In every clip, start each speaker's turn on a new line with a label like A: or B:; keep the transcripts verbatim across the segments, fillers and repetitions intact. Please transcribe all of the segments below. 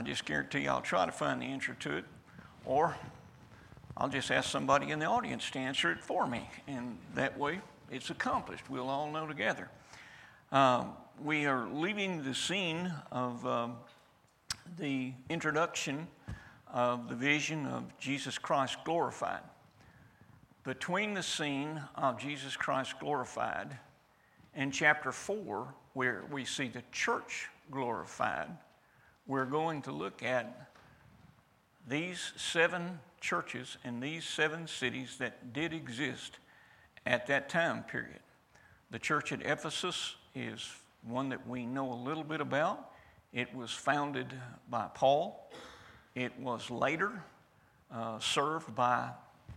A: just guarantee you I'll try to find the answer to it, or I'll just ask somebody in the audience to answer it for me, and that way it's accomplished. We'll all know together. Um, we are leaving the scene of um, the introduction of the vision of Jesus Christ glorified. Between the scene of Jesus Christ glorified and chapter four, where we see the church glorified, we're going to look at these seven churches and these seven cities that did exist at that time period. The church at Ephesus is one that we know a little bit about. It was founded by Paul. It was later uh, served by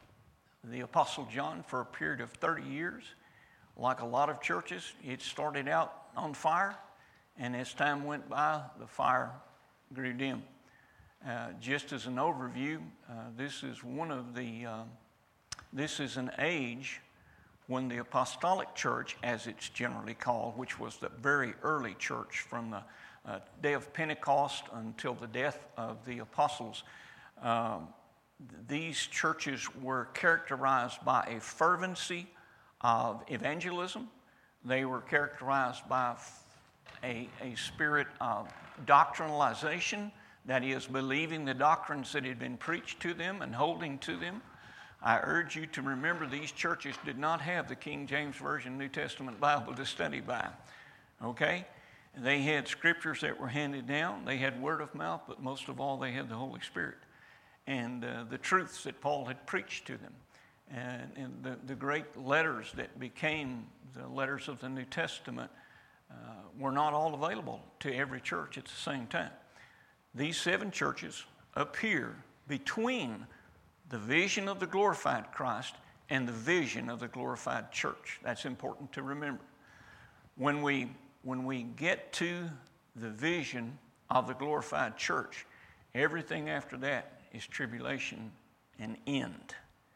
A: the Apostle John for a period of thirty years. Like a lot of churches, it started out on fire, and as time went by, the fire grew dim. Uh, just as an overview, uh, this is one of the, uh, this is an age when the apostolic church, as it's generally called, which was the very early church from the uh, day of Pentecost until the death of the apostles, um, these churches were characterized by a fervency of evangelism. They were characterized by a, a spirit of doctrinalization, that is, believing the doctrines that had been preached to them and holding to them. I urge you to remember these churches did not have the King James Version New Testament Bible to study by, okay? They had scriptures that were handed down. They had word of mouth, but most of all, they had the Holy Spirit and uh, the truths that Paul had preached to them. And, and the, the great letters that became the letters of the New Testament uh, were not all available to every church at the same time. These seven churches appear between the vision of the glorified Christ and the vision of the glorified church. That's important to remember. When we, when we get to the vision of the glorified church, everything after that is tribulation and end.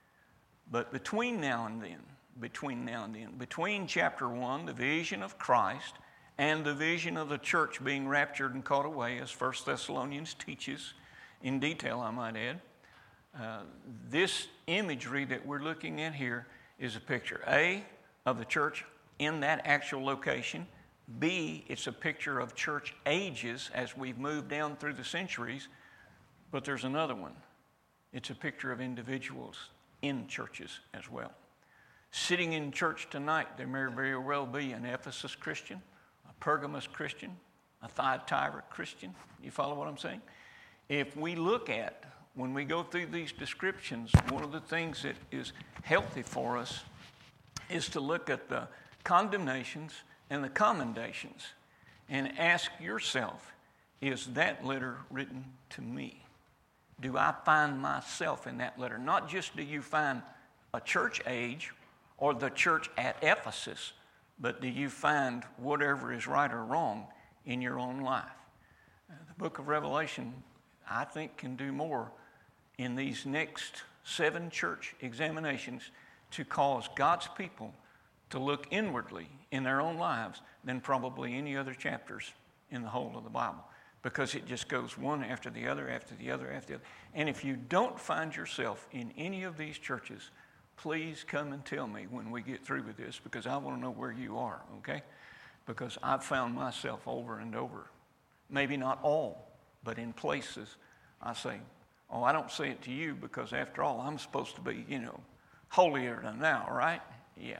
A: But between now and then, between now and then, between chapter one, the vision of Christ, and the vision of the church being raptured and caught away, as First Thessalonians teaches in detail, I might add, uh, this imagery that we're looking at here is a picture, A, of the church in that actual location. B, it's a picture of church ages as we've moved down through the centuries. But there's another one. It's a picture of individuals in churches as well. Sitting in church tonight, there may very well be an Ephesus Christian, a Pergamos Christian, a Thyatira Christian. You follow what I'm saying? If we look at, when we go through these descriptions, one of the things that is healthy for us is to look at the condemnations and the commendations and ask yourself, is that letter written to me? Do I find myself in that letter? Not just do you find a church age or the church at Ephesus, but do you find whatever is right or wrong in your own life? Uh, the book of Revelation, I think, can do more in these next seven church examinations to cause God's people to look inwardly in their own lives than probably any other chapters in the whole of the Bible. Because it just goes one after the other, after the other, after the other. And if you don't find yourself in any of these churches, please come and tell me when we get through with this, because I want to know where you are, okay? Because I've found myself over and over, maybe not all, but in places I say, oh, I don't say it to you because after all, I'm supposed to be, you know, holier than thou, right? Yeah.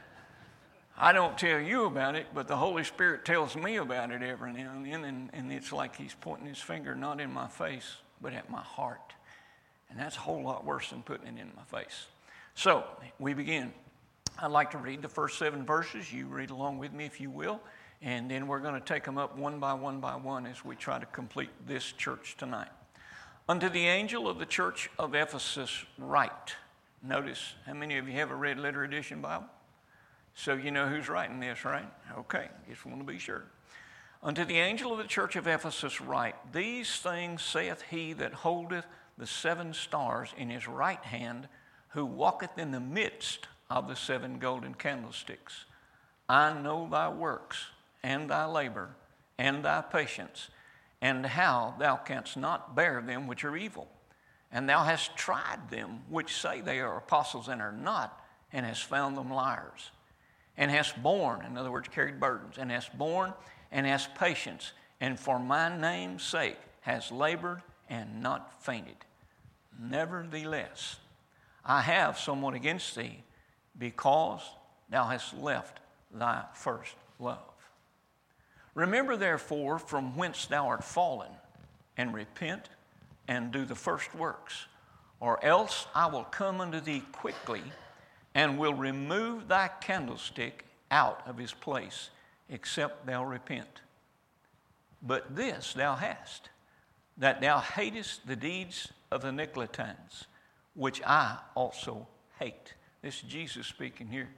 A: I don't tell you about it, but the Holy Spirit tells me about it every now and then, and, and it's like he's pointing his finger not in my face, but at my heart. And that's a whole lot worse than putting it in my face. So, we begin. I'd like to read the first seven verses. You read along with me if you will, and then we're going to take them up one by one by one as we try to complete this church tonight. Unto the angel of the church of Ephesus write. Notice, how many of you have a red letter edition Bible? So you know who's writing this, right? Okay, just want to be sure. Unto the angel of the church of Ephesus write, these things saith he that holdeth the seven stars in his right hand, who walketh in the midst of the seven golden candlesticks. I know thy works, and thy labor, and thy patience, and how thou canst not bear them which are evil. And thou hast tried them which say they are apostles and are not, and hast found them liars. And hast borne, in other words, carried burdens, and hast borne and hast patience, and for my name's sake hast labored and not fainted. Nevertheless, I have somewhat against thee, because thou hast left thy first love. Remember therefore from whence thou art fallen, and repent, and do the first works, or else I will come unto thee quickly, and will remove thy candlestick out of his place, except thou repent. But this thou hast, that thou hatest the deeds of the Nicolaitans, which I also hate. This is Jesus speaking here.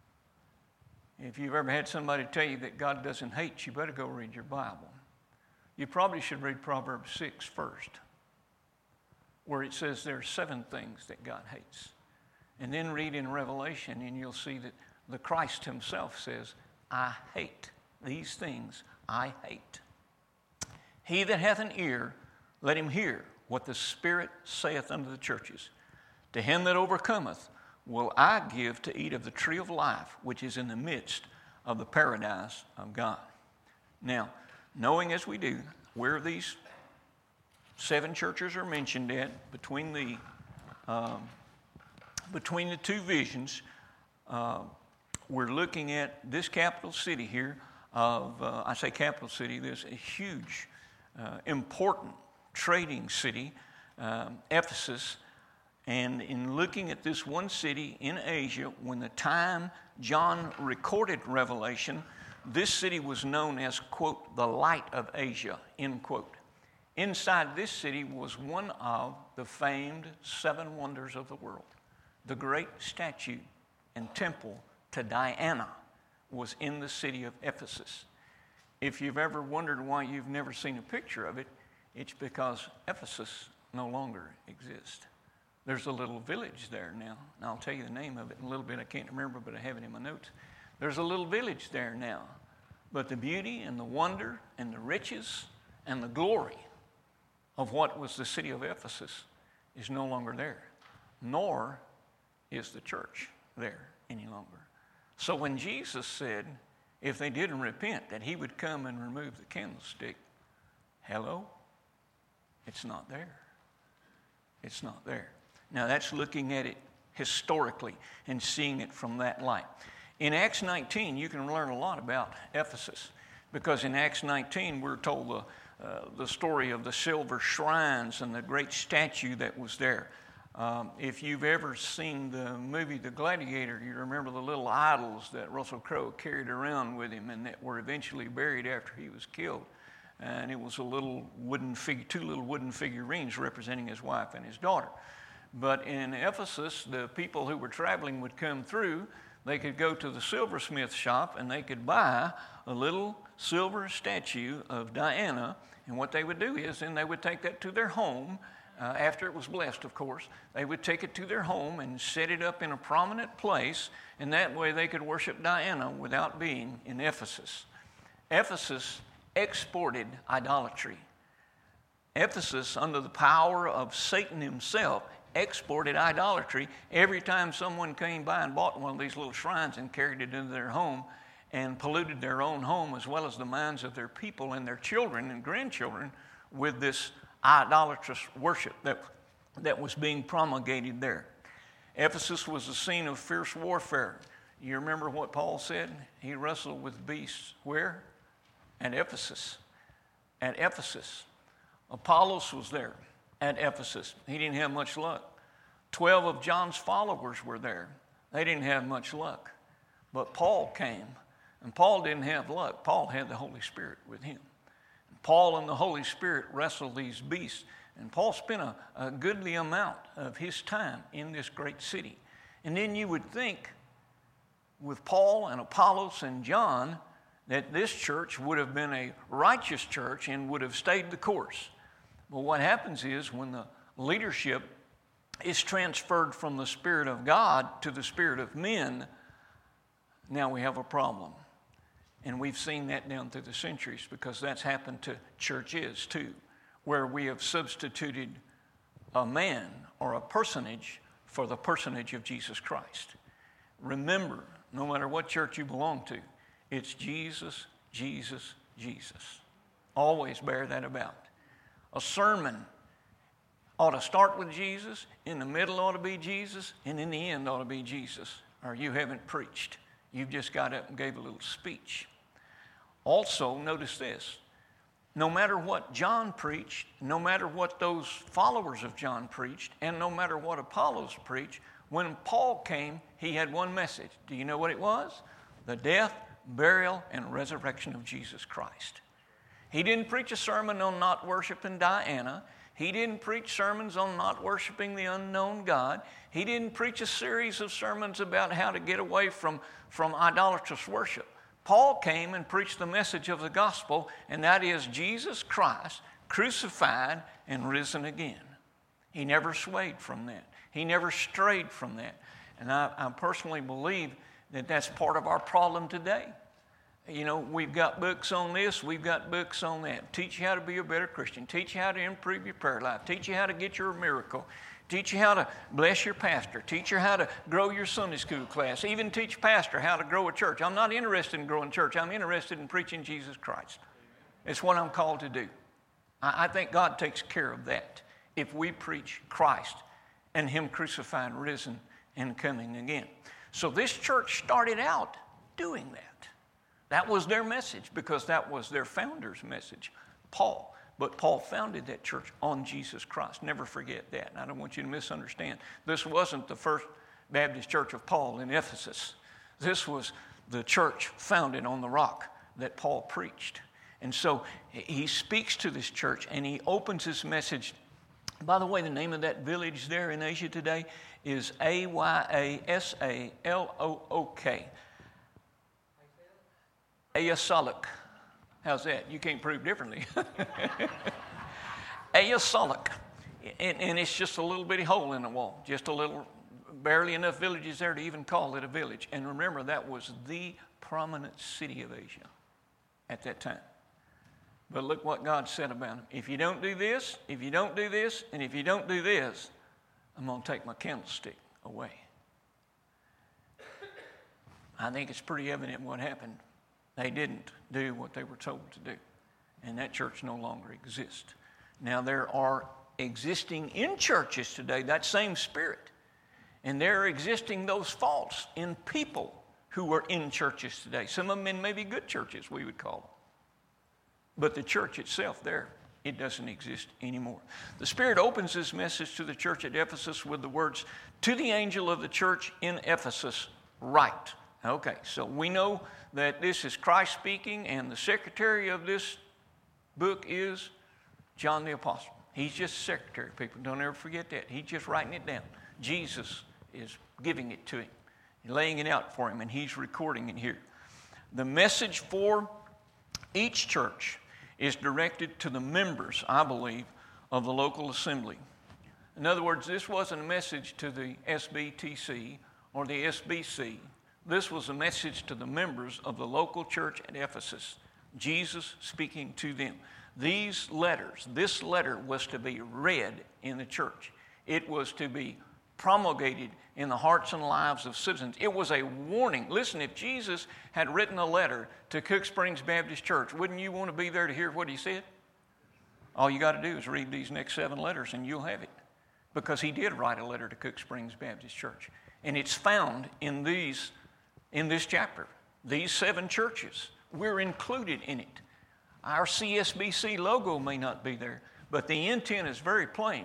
A: If you've ever had somebody tell you that God doesn't hate you, better go read your Bible. You probably should read Proverbs six first, where it says there are seven things that God hates. And then read in Revelation, and you'll see that the Christ himself says, I hate these things, I hate. He that hath an ear, let him hear what the Spirit saith unto the churches. To him that overcometh will I give to eat of the tree of life, which is in the midst of the paradise of God. Now, knowing as we do where these seven churches are mentioned at, between the um, between the two visions, uh, we're looking at this capital city here of, uh, I say capital city, this a huge, uh, important trading city, um, Ephesus. And in looking at this one city in Asia, when the time John recorded Revelation, this city was known as, quote, the light of Asia, end quote. Inside this city was one of the famed seven wonders of the world. The great statue and temple to Diana was in the city of Ephesus. If you've ever wondered why you've never seen a picture of it, it's because Ephesus no longer exists. There's a little village there now, and I'll tell you the name of it in a little bit. I can't remember, but I have it in my notes. There's a little village there now, but the beauty and the wonder and the riches and the glory of what was the city of Ephesus is no longer there, nor is the church there any longer. So when Jesus said, if they didn't repent, that he would come and remove the candlestick, hello? It's not there. It's not there. Now that's looking at it historically and seeing it from that light. In Acts nineteen, you can learn a lot about Ephesus, because in Acts nineteen, we're told the, uh, the story of the silver shrines and the great statue that was there. Um, if you've ever seen the movie The Gladiator, you remember the little idols that Russell Crowe carried around with him and that were eventually buried after he was killed. And it was a little wooden figure, two little wooden figurines representing his wife and his daughter. But in Ephesus, the people who were traveling would come through. They could go to the silversmith shop and they could buy a little silver statue of Diana. And what they would do is then they would take that to their home. Uh, after it was blessed, of course, they would take it to their home and set it up in a prominent place, and that way they could worship Diana without being in Ephesus. Ephesus exported idolatry. Ephesus, under the power of Satan himself, exported idolatry. Every time someone came by and bought one of these little shrines and carried it into their home and polluted their own home as well as the minds of their people and their children and grandchildren with this idolatrous worship that, that was being promulgated there. Ephesus was the scene of fierce warfare. You remember what Paul said? He wrestled with beasts. Where? At Ephesus. At Ephesus. Apollos was there at Ephesus. He didn't have much luck. Twelve of John's followers were there. They didn't have much luck. But Paul came, and Paul didn't have luck. Paul had the Holy Spirit with him. Paul and the Holy Spirit wrestled these beasts, and Paul spent a, a goodly amount of his time in this great city. And then you would think with Paul and Apollos and John that this church would have been a righteous church and would have stayed the course. But what happens is when the leadership is transferred from the Spirit of God to the spirit of men, now we have a problem. And we've seen that down through the centuries because that's happened to churches too, where we have substituted a man or a personage for the personage of Jesus Christ. Remember, no matter what church you belong to, it's Jesus, Jesus, Jesus. Always bear that about. A sermon ought to start with Jesus, in the middle ought to be Jesus, and in the end ought to be Jesus, or you haven't preached. You've just got up and gave a little speech. Also, notice this. No matter what John preached, no matter what those followers of John preached, and no matter what Apollos preached, when Paul came, he had one message. Do you know what it was? The death, burial, and resurrection of Jesus Christ. He didn't preach a sermon on not worshiping Diana. He didn't preach sermons on not worshiping the unknown God. He didn't preach a series of sermons about how to get away from, from idolatrous worship. Paul came and preached the message of the gospel, and that is Jesus Christ crucified and risen again. He never swayed from that. He never strayed from that. And I, I personally believe that that's part of our problem today. You know, we've got books on this, we've got books on that. Teach you how to be a better Christian. Teach you how to improve your prayer life. Teach you how to get your miracle. Teach you how to bless your pastor. Teach you how to grow your Sunday school class. Even teach pastor how to grow a church. I'm not interested in growing church. I'm interested in preaching Jesus Christ. It's what I'm called to do. I, I think God takes care of that if we preach Christ and Him crucified, risen, and coming again. So this church started out doing that. That was their message because that was their founder's message, Paul. But Paul founded that church on Jesus Christ. Never forget that. And I don't want you to misunderstand. This wasn't the first Baptist church of Paul in Ephesus. This was the church founded on the rock that Paul preached. And so he speaks to this church and he opens his message. By the way, the name of that village there in Asia today is A Y A S A L O O K. Ayasalik. How's that? You can't prove differently. Ayasalik. And, and it's just a little bitty hole in the wall. Just a little, barely enough villages there to even call it a village. And remember, that was the prominent city of Asia at that time. But look what God said about them. If you don't do this, if you don't do this, and if you don't do this, I'm going to take my candlestick away. I think it's pretty evident what happened. They didn't do what they were told to do. And that church no longer exists. Now there are existing in churches today that same spirit. And there are existing those faults in people who are in churches today. Some of them in maybe good churches, we would call them. But the church itself there, it doesn't exist anymore. The Spirit opens this message to the church at Ephesus with the words, "To the angel of the church in Ephesus, write." Okay, so we know that this is Christ speaking, and the secretary of this book is John the Apostle. He's just secretary, people. Don't ever forget that. He's just writing it down. Jesus is giving it to him, laying it out for him, and he's recording it here. The message for each church is directed to the members, I believe, of the local assembly. In other words, this wasn't a message to the S B T C or the S B C. This was a message to the members of the local church at Ephesus, Jesus speaking to them. These letters, this letter was to be read in the church. It was to be promulgated in the hearts and lives of citizens. It was a warning. Listen, if Jesus had written a letter to Cook Springs Baptist Church, wouldn't you want to be there to hear what he said? All you got to do is read these next seven letters and you'll have it. Because he did write a letter to Cook Springs Baptist Church. And it's found in these In this chapter, these seven churches, we're included in it. Our C S B C logo may not be there, but the intent is very plain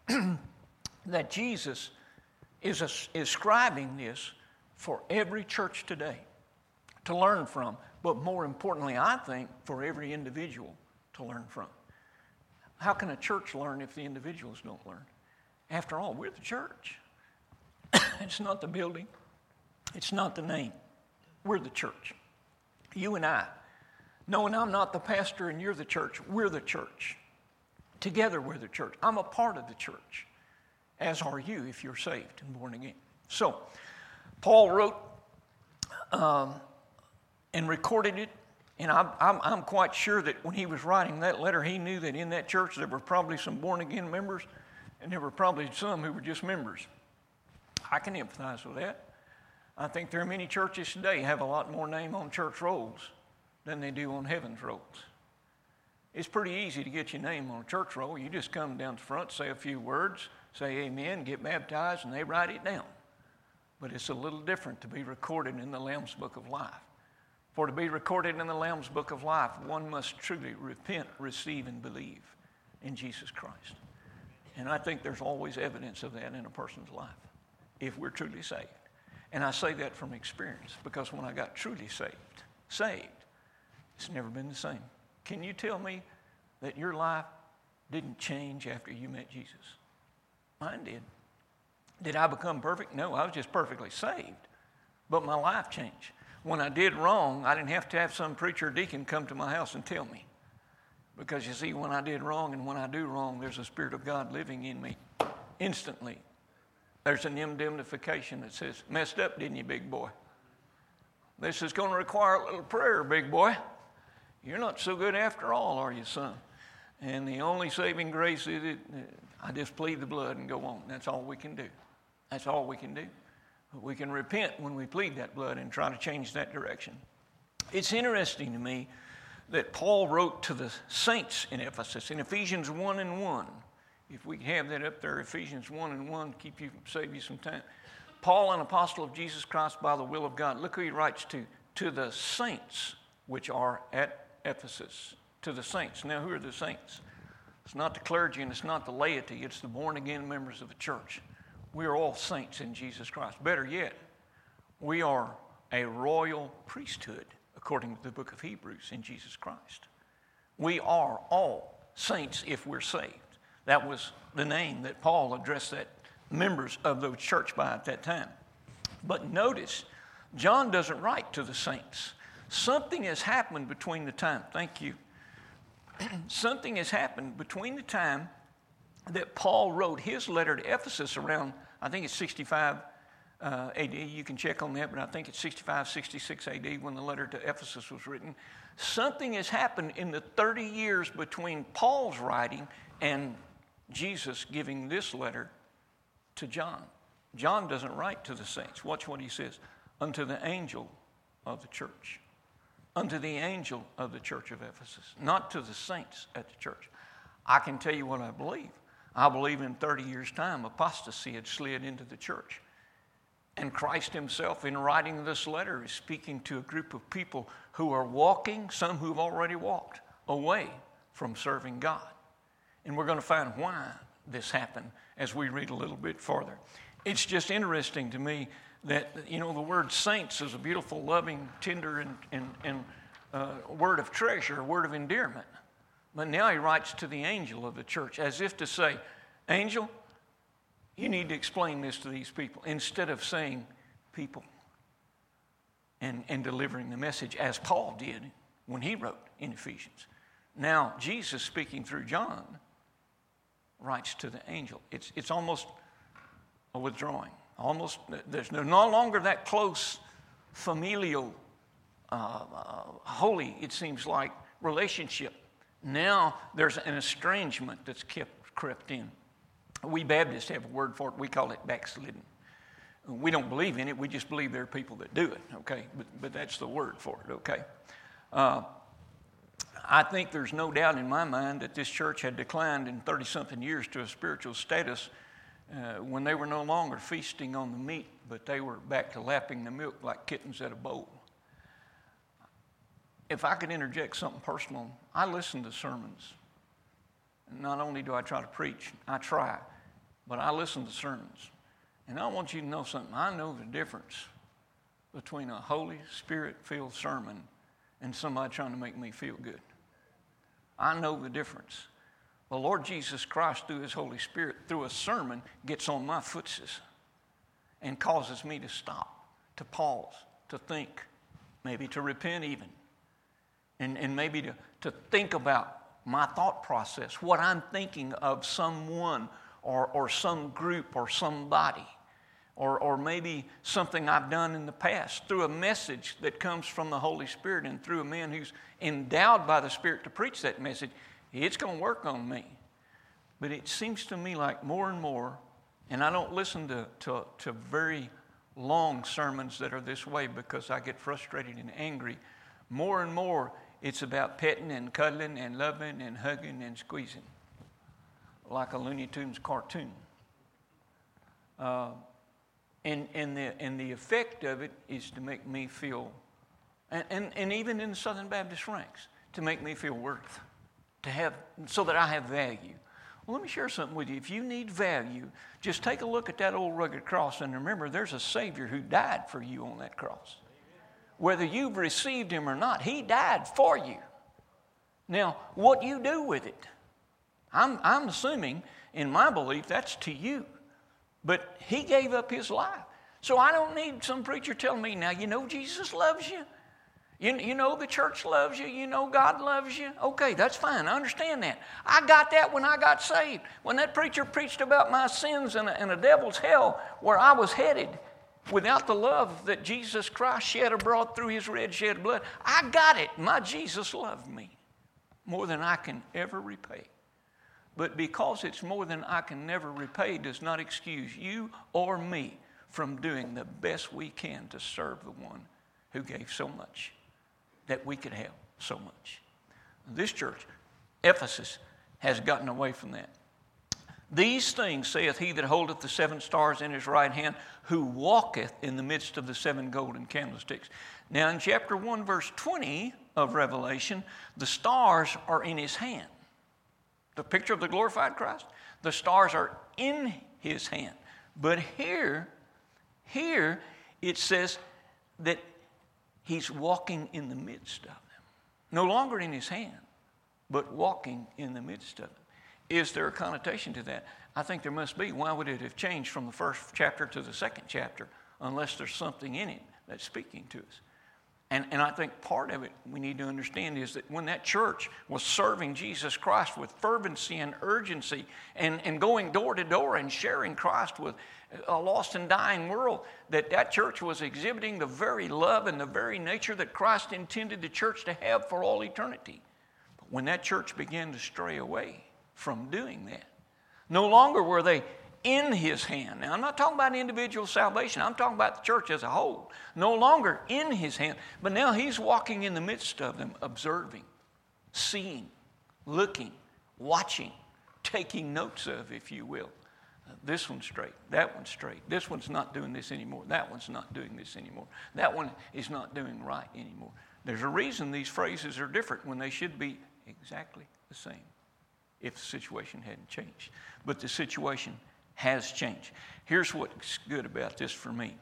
A: that Jesus is, a, is scribing this for every church today to learn from, but more importantly, I think, for every individual to learn from. How can a church learn if the individuals don't learn? After all, we're the church. It's not the building. It's not the name. We're the church. You and I, knowing I'm not the pastor and you're the church, we're the church. Together we're the church. I'm a part of the church, as are you if you're saved and born again. So, Paul wrote um, and recorded it. And I'm, I'm, I'm quite sure that when he was writing that letter, he knew that in that church there were probably some born-again members, and there were probably some who were just members. I can empathize with that. I think there are many churches today have a lot more name on church rolls than they do on heaven's rolls. It's pretty easy to get your name on a church roll. You just come down the front, say a few words, say amen, get baptized, and they write it down. But it's a little different to be recorded in the Lamb's Book of Life. For to be recorded in the Lamb's Book of Life, one must truly repent, receive, and believe in Jesus Christ. And I think there's always evidence of that in a person's life, if we're truly saved. And I say that from experience, because when I got truly saved, saved, it's never been the same. Can you tell me that your life didn't change after you met Jesus? Mine did. Did I become perfect? No, I was just perfectly saved. But my life changed. When I did wrong, I didn't have to have some preacher or deacon come to my house and tell me. Because you see, when I did wrong and when I do wrong, there's a Spirit of God living in me instantly. There's an indemnification that says, messed up, didn't you, big boy? This is going to require a little prayer, big boy. You're not so good after all, are you, son? And the only saving grace is it, I just plead the blood and go on. That's all we can do. That's all we can do. But we can repent when we plead that blood and try to change that direction. It's interesting to me that Paul wrote to the saints in Ephesus in Ephesians one and one. If we have that up there, Ephesians one and one, keep you, save you some time. Paul, an apostle of Jesus Christ by the will of God. Look who he writes to. To the saints which are at Ephesus. To the saints. Now, who are the saints? It's not the clergy and it's not the laity. It's the born-again members of the church. We are all saints in Jesus Christ. Better yet, we are a royal priesthood, according to the book of Hebrews, in Jesus Christ. We are all saints if we're saved. That was the name that Paul addressed that members of the church by at that time. But notice, John doesn't write to the saints. Something has happened between the time, thank you. Something has happened between the time that Paul wrote his letter to Ephesus around, I think it's sixty-five uh, A D. You can check on that, but I think it's sixty-five, sixty-six A D when the letter to Ephesus was written. Something has happened in the thirty years between Paul's writing and Jesus giving this letter to John. John doesn't write to the saints. Watch what he says. Unto the angel of the church. Unto the angel of the church of Ephesus. Not to the saints at the church. I can tell you what I believe. I believe in thirty years' time, apostasy had slid into the church. And Christ himself, in writing this letter, is speaking to a group of people who are walking, some who have already walked, away from serving God. And we're going to find why this happened as we read a little bit further. It's just interesting to me that, you know, the word saints is a beautiful, loving, tender, and, and, and uh, word of treasure, a word of endearment. But now he writes to the angel of the church as if to say, angel, you need to explain this to these people, instead of saying people and, and delivering the message as Paul did when he wrote in Ephesians. Now, Jesus, speaking through John, writes to the angel. It's, it's almost a withdrawing. Almost, there's no, no longer that close familial, uh, uh, holy, it seems like, relationship. Now there's an estrangement that's kept, crept in. We Baptists have a word for it. We call it backslidden. We don't believe in it. We just believe there are people that do it, okay? But, but that's the word for it, okay? Uh, I think there's no doubt in my mind that this church had declined in thirty-something years to a spiritual status uh, when they were no longer feasting on the meat, but they were back to lapping the milk like kittens at a bowl. If I could interject something personal, I listen to sermons. Not only do I try to preach, I try, but I listen to sermons. And I want you to know something. I know the difference between a Holy Spirit-filled sermon and somebody trying to make me feel good. I know the difference. The Lord Jesus Christ, through his Holy Spirit, through a sermon, gets on my footses and causes me to stop, to pause, to think, maybe to repent even, and, and maybe to, to think about my thought process, what I'm thinking of someone or, or some group or somebody. or, or maybe something I've done in the past, through a message that comes from the Holy Spirit and through a man who's endowed by the Spirit to preach that message, it's going to work on me. But it seems to me like more and more, and I don't listen to, to, to very long sermons that are this way because I get frustrated and angry. More and more, it's about petting and cuddling and loving and hugging and squeezing, like a Looney Tunes cartoon. Uh, and, and, the, and the effect of it is to make me feel, and, and, and even in the Southern Baptist ranks, to make me feel worth, to have, so that I have value. Well, let me share something with you. If you need value, just take a look at that old rugged cross and remember there's a Savior who died for you on that cross. Whether you've received him or not, he died for you. Now, what you do with it, I'm, I'm assuming, in my belief, that's to you. But he gave up his life. So I don't need some preacher telling me, now, you know Jesus loves you. You, you know the church loves you. You know God loves you. Okay, that's fine. I understand that. I got that when I got saved. When that preacher preached about my sins and a, and a devil's hell where I was headed without the love that Jesus Christ shed abroad through his red shed blood, I got it. My Jesus loved me more than I can ever repay. But because it's more than I can never repay does not excuse you or me from doing the best we can to serve the one who gave so much that we could have so much. This church, Ephesus, has gotten away from that. These things saith he that holdeth the seven stars in his right hand, who walketh in the midst of the seven golden candlesticks. Now in chapter one, verse twenty of Revelation, the stars are in his hand. The picture of the glorified Christ, the stars are in his hand. But here, here it says that he's walking in the midst of them. No longer in his hand, but walking in the midst of them. Is there a connotation to that? I think there must be. Why would it have changed from the first chapter to the second chapter unless there's something in it that's speaking to us? And, and I think part of it we need to understand is that when that church was serving Jesus Christ with fervency and urgency and, and going door to door and sharing Christ with a lost and dying world, that that church was exhibiting the very love and the very nature that Christ intended the church to have for all eternity. But when that church began to stray away from doing that, no longer were they in his hand. Now, I'm not talking about individual salvation. I'm talking about the church as a whole. No longer in his hand, but now he's walking in the midst of them, observing, seeing, looking, watching, taking notes of, if you will. Uh, this one's straight, that one's straight. This one's not doing this anymore. That one's not doing this anymore. That one is not doing right anymore. There's a reason these phrases are different when they should be exactly the same if the situation hadn't changed. But the situation has changed. Here's what's good about this for me.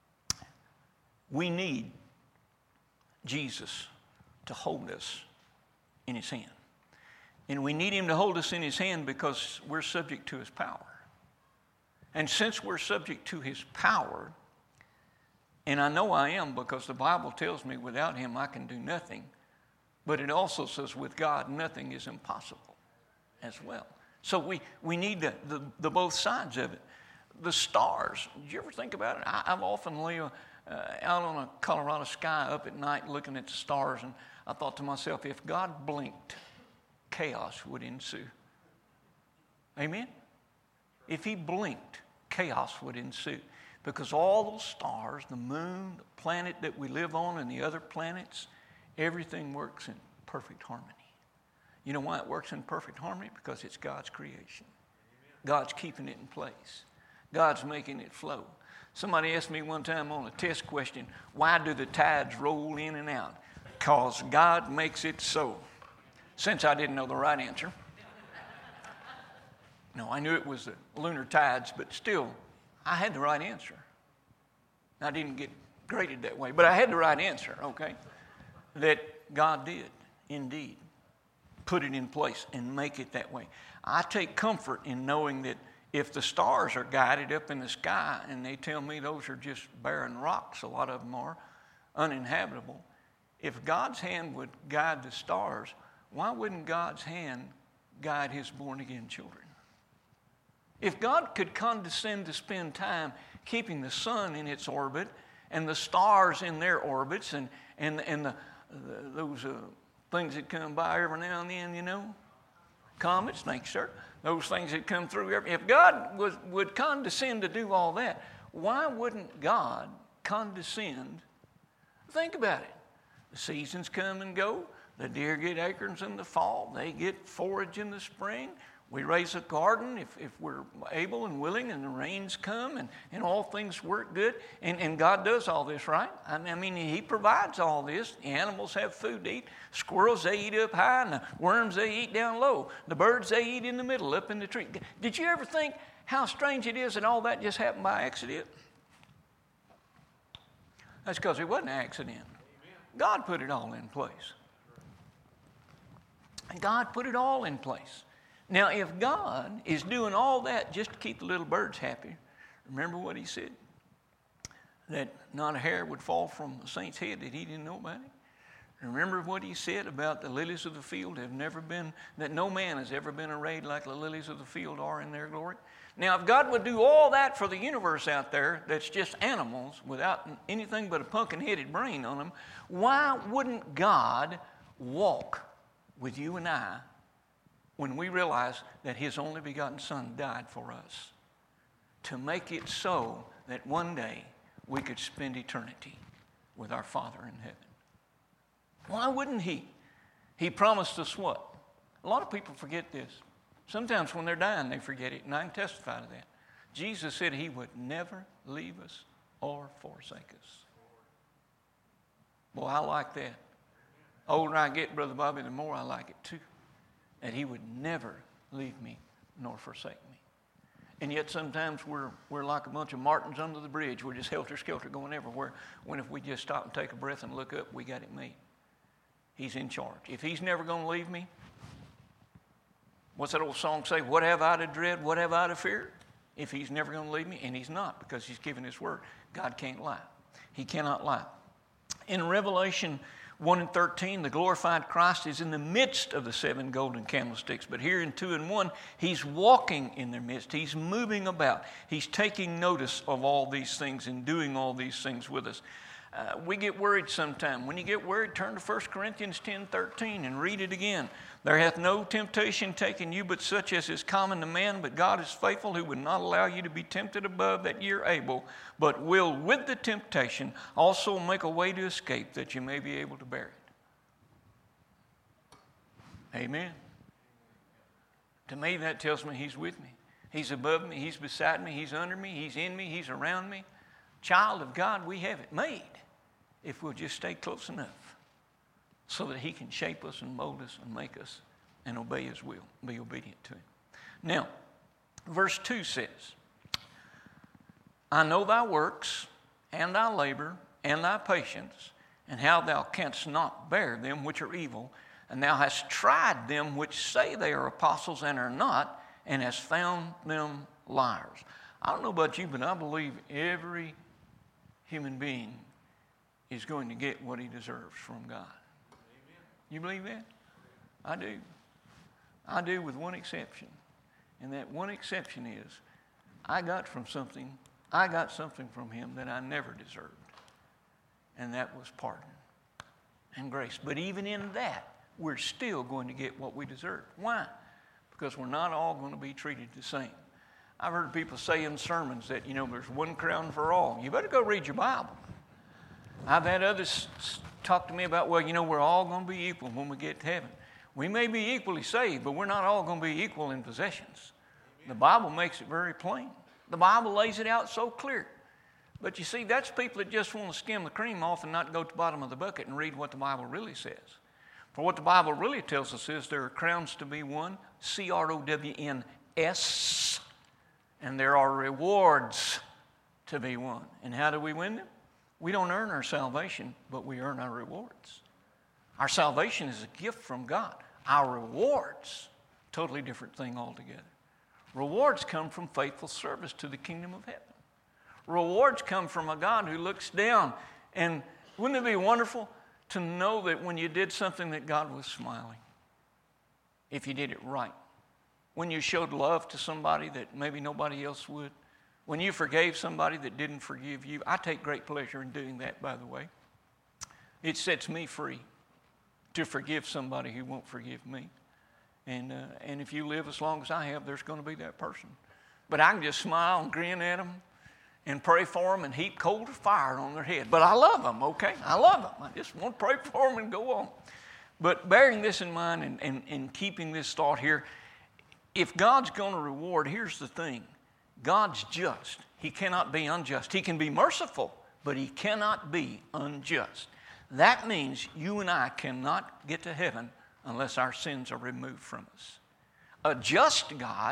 A: We need Jesus to hold us in his hand. And we need him to hold us in his hand because we're subject to his power. And since we're subject to his power, and I know I am because the Bible tells me without him I can do nothing, but it also says with God nothing is impossible as well. So we, we need the, the, the both sides of it. The stars, did you ever think about it? I, I've often lay uh, out on a Colorado sky up at night looking at the stars, and I thought to myself, if God blinked, chaos would ensue. Amen? If he blinked, chaos would ensue. Because all those stars, the moon, the planet that we live on, and the other planets, everything works in perfect harmony. You know why it works in perfect harmony? Because it's God's creation. God's keeping it in place. God's making it flow. Somebody asked me one time on a test question, why do the tides roll in and out? Because God makes it so. Since I didn't know the right answer. No, I knew it was the lunar tides, but still, I had the right answer. I didn't get graded that way, but I had the right answer, okay? That God did, indeed, put it in place and make it that way. I take comfort in knowing that if the stars are guided up in the sky and they tell me those are just barren rocks, a lot of them are, uninhabitable, if God's hand would guide the stars, why wouldn't God's hand guide his born-again children? If God could condescend to spend time keeping the sun in its orbit and the stars in their orbits and, and, and the, the, those uh, things that come by every now and then, you know, comets, thank you, sir, those things that come through. Every, if God was, would condescend to do all that, why wouldn't God condescend? Think about it. The seasons come and go. The deer get acorns in the fall. They get forage in the spring. We raise a garden if, if we're able and willing, and the rains come and, and all things work good. And, and God does all this, right? I mean, I mean, He provides all this. The animals have food to eat. Squirrels, they eat up high, and the worms, they eat down low. The birds, they eat in the middle, up in the tree. Did you ever think how strange it is that all that just happened by accident? That's because it wasn't an accident. God put it all in place. And God put it all in place. Now, if God is doing all that just to keep the little birds happy, remember what He said? That not a hair would fall from a saint's head that he didn't know about it. Remember what He said about the lilies of the field have never been, that no man has ever been arrayed like the lilies of the field are in their glory. Now, if God would do all that for the universe out there that's just animals without anything but a pumpkin-headed brain on them, why wouldn't God walk with you and I when we realize that His only begotten Son died for us to make it so that one day we could spend eternity with our Father in heaven? Why wouldn't He? He promised us what? A lot of people forget this. Sometimes when they're dying, they forget it, and I can testify to that. Jesus said He would never leave us or forsake us. Boy, I like that. The older I get, Brother Bobby, the more I like it too. That He would never leave me nor forsake me. And yet sometimes we're, we're like a bunch of martins under the bridge. We're just helter-skelter going everywhere. When if we just stop and take a breath and look up, we got it made. He's in charge. If He's never going to leave me, what's that old song say? What have I to dread? What have I to fear? If He's never going to leave me, and He's not, because He's given His word. God can't lie. He cannot lie. In Revelation one and thirteen, the glorified Christ is in the midst of the seven golden candlesticks. But here in two and one, He's walking in their midst. He's moving about. He's taking notice of all these things and doing all these things with us. Uh, we get worried sometime. When you get worried, turn to First Corinthians ten thirteen and read it again. There hath no temptation taken you but such as is common to man, but God is faithful, who would not allow you to be tempted above that ye are able, but will with the temptation also make a way to escape, that you may be able to bear it. Amen. To me, that tells me He's with me. He's above me. He's beside me. He's under me. He's in me. He's around me. Child of God, we have it made if we'll just stay close enough so that He can shape us and mold us and make us and obey His will, be obedient to Him. Now, verse two says, I know thy works and thy labor and thy patience, and how thou canst not bear them which are evil, and thou hast tried them which say they are apostles and are not, and hast found them liars. I don't know about you, but I believe every human being is going to get what he deserves from God. Amen. You believe that? I do. I do, with one exception. And that one exception is I got from something, I got something from Him that I never deserved. And that was pardon and grace. But even in that, we're still going to get what we deserve. Why? Because we're not all going to be treated the same. I've heard people say in sermons that, you know, there's one crown for all. You better go read your Bible. I've had others talk to me about, well, you know, we're all going to be equal when we get to heaven. We may be equally saved, but we're not all going to be equal in possessions. Amen. The Bible makes it very plain. The Bible lays it out so clear. But you see, that's people that just want to skim the cream off and not go to the bottom of the bucket and read what the Bible really says. For what the Bible really tells us is there are crowns to be won, C R O W N S, and there are rewards to be won. And how do we win them? We don't earn our salvation, but we earn our rewards. Our salvation is a gift from God. Our rewards, totally different thing altogether. Rewards come from faithful service to the kingdom of heaven. Rewards come from a God who looks down. And wouldn't it be wonderful to know that when you did something that God was smiling? If you did it right. When you showed love to somebody that maybe nobody else would? When you forgave somebody that didn't forgive you? I take great pleasure in doing that, by the way. It sets me free to forgive somebody who won't forgive me. And, uh, and if you live as long as I have, there's going to be that person. But I can just smile and grin at them and pray for them and heap coals of fire on their head. But I love them, okay? I love them. I just want to pray for them and go on. But bearing this in mind and, and, and keeping this thought here, if God's going to reward, here's the thing. God's just. He cannot be unjust. He can be merciful, but he cannot be unjust. That means you and I cannot get to heaven unless our sins are removed from us. A just God,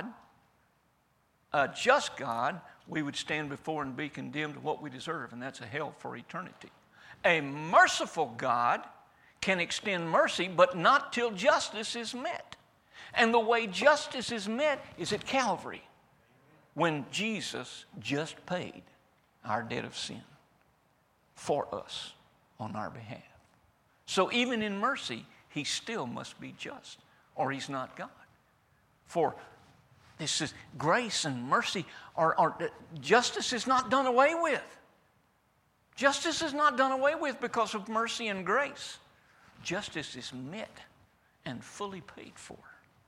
A: a just God, we would stand before and be condemned to what we deserve, and that's a hell for eternity. A merciful God can extend mercy, but not till justice is met. And the way justice is met is at Calvary, when Jesus just paid our debt of sin for us on our behalf. So even in mercy, he still must be just, or he's not God. For this is grace and mercy, or, or justice is not done away with. Justice is not done away with because of mercy and grace. Justice is met and fully paid for.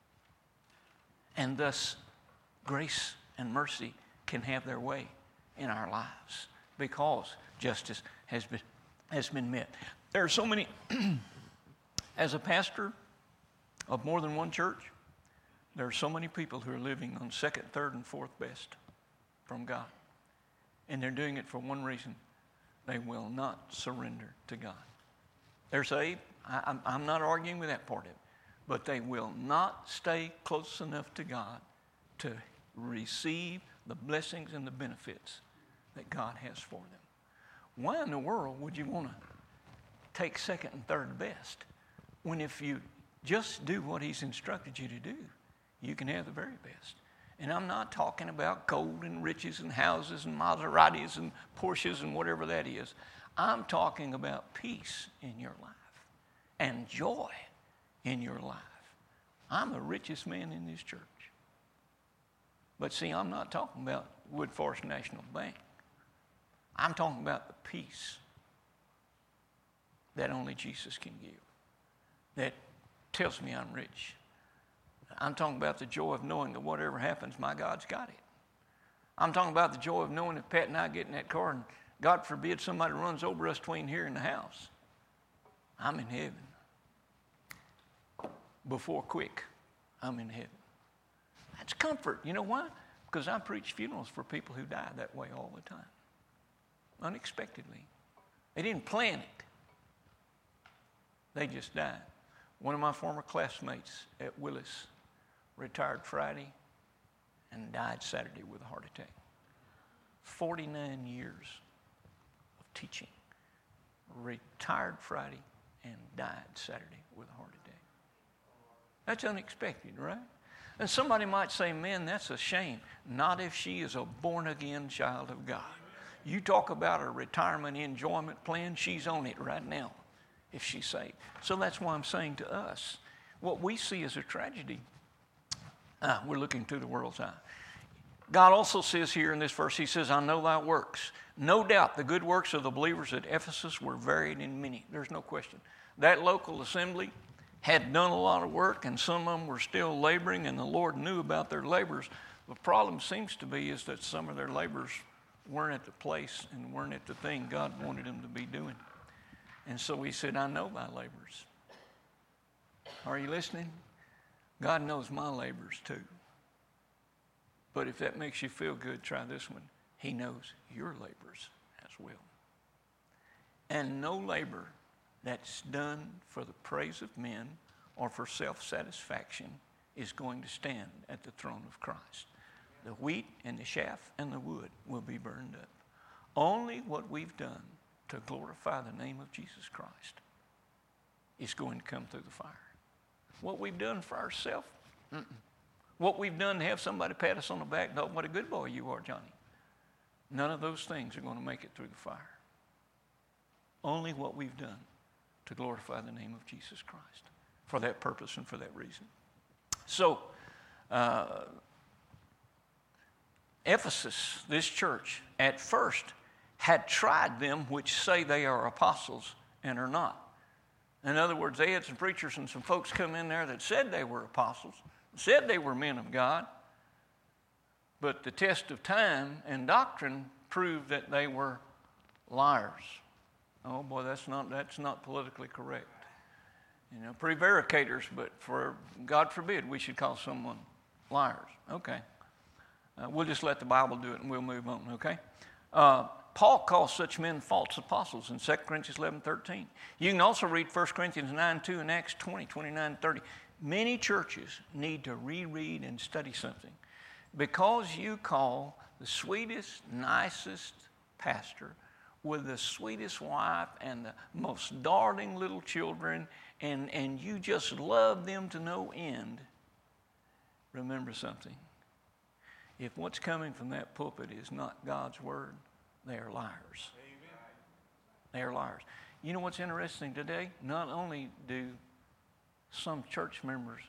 A: And thus, grace and mercy can have their way in our lives because justice has been, has been met. There are so many, as a pastor of more than one church, there are so many people who are living on second, third, and fourth best from God. And they're doing it for one reason. They will not surrender to God. They're saved. I, I'm, I'm not arguing with that part of it. But they will not stay close enough to God to receive the blessings and the benefits that God has for them. Why in the world would you want to take second and third best when if you just do what he's instructed you to do, you can have the very best? And I'm not talking about gold and riches and houses and Maseratis and Porsches and whatever that is. I'm talking about peace in your life and joy in your life. I'm the richest man in this church. But see, I'm not talking about Woodforest National Bank. I'm talking about the peace that only Jesus can give, that tells me I'm rich. I'm talking about the joy of knowing that whatever happens, my God's got it. I'm talking about the joy of knowing that Pat and I get in that car and God forbid somebody runs over us between here and the house. I'm in heaven. Before quick, I'm in heaven. That's comfort. You know why? Because I preach funerals for people who die that way all the time. Unexpectedly. They didn't plan it. They just died. One of my former classmates at Willis retired Friday and died Saturday with a heart attack. forty-nine years of teaching. Retired Friday and died Saturday with a heart attack. That's unexpected, right? And somebody might say, man, that's a shame. Not if she is a born-again child of God. You talk about a retirement enjoyment plan, she's on it right now if she's saved. So that's why I'm saying to us, what we see as a tragedy, ah, we're looking through the world's eye. God also says here in this verse, he says, I know thy works. No doubt the good works of the believers at Ephesus were varied in many. There's no question. That local assembly had done a lot of work, and some of them were still laboring, and the Lord knew about their labors. The problem seems to be is that some of their labors weren't at the place and weren't at the thing God wanted them to be doing. And so he said, I know thy labors. Are you listening? God knows my labors too. But if that makes you feel good, try this one. He knows your labors as well. And no labor that's done for the praise of men or for self-satisfaction is going to stand at the throne of Christ. The wheat and the chaff and the wood will be burned up. Only what we've done to glorify the name of Jesus Christ is going to come through the fire. What we've done for ourselves, mm-mm. What we've done to have somebody pat us on the back, oh, what a good boy you are, Johnny. None of those things are going to make it through the fire. Only what we've done to glorify the name of Jesus Christ for that purpose and for that reason. So, Uh, Ephesus, this church, at first had tried them which say they are apostles and are not. In other words, they had some preachers and some folks come in there that said they were apostles, said they were men of God, but the test of time and doctrine proved that they were liars. Oh boy, that's not, that's not politically correct. You know, prevaricators, but for God forbid we should call someone liars. Okay. Uh, we'll just let the Bible do it and we'll move on, okay? Uh, Paul calls such men false apostles in Second Corinthians eleven thirteen. You can also read First Corinthians nine two and Acts twenty, twenty-nine, thirty. Many churches need to reread and study something. Because you call the sweetest, nicest pastor with the sweetest wife and the most darling little children, and, and you just love them to no end, remember something. If what's coming from that pulpit is not God's word, they are liars. Amen. They are liars. You know what's interesting today? Not only do some church members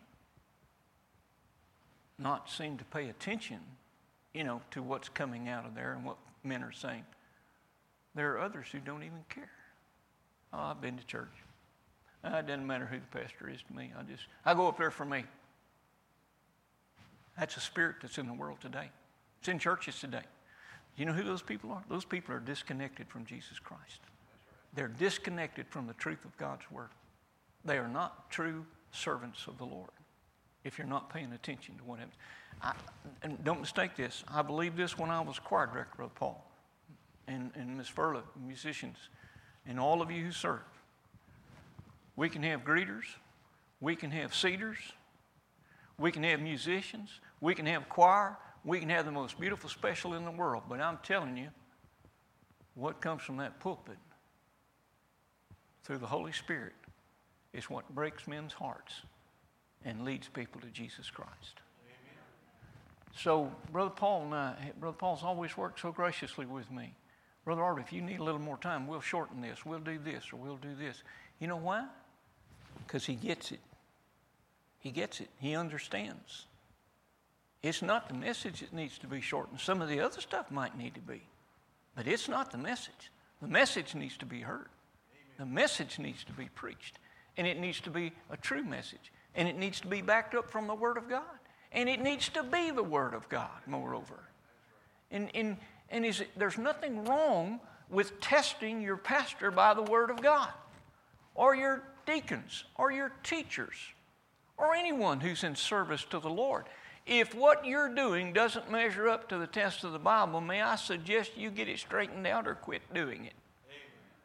A: not seem to pay attention, you know, to what's coming out of there and what men are saying, there are others who don't even care. Oh, I've been to church. Uh, it doesn't matter who the pastor is to me. I just, I go up there for me. That's a spirit that's in the world today. It's in churches today. You know who those people are? Those people are disconnected from Jesus Christ. They're disconnected from the truth of God's word. They are not true servants of the Lord if you're not paying attention to what happens. I, and don't mistake this. I believed this when I was choir director of Paul and, and Miss Furla, musicians, and all of you who serve. We can have greeters. We can have seaters. We can have musicians. We can have choir. We can have the most beautiful special in the world. But I'm telling you, what comes from that pulpit through the Holy Spirit is what breaks men's hearts and leads people to Jesus Christ. Amen. So, Brother Paul and I, Brother Paul's always worked so graciously with me. Brother Art, if you need a little more time, we'll shorten this. We'll do this or we'll do this. You know why? Because he gets it. He gets it. He understands. It's not the message that needs to be shortened. Some of the other stuff might need to be. But it's not the message. The message needs to be heard. Amen. The message needs to be preached. And it needs to be a true message. And it needs to be backed up from the Word of God. And it needs to be the Word of God, moreover. And, and, and is it, there's nothing wrong with testing your pastor by the Word of God, or your deacons, or your teachers, or anyone who's in service to the Lord. If what you're doing doesn't measure up to the test of the Bible, may I suggest you get it straightened out or quit doing it. Amen.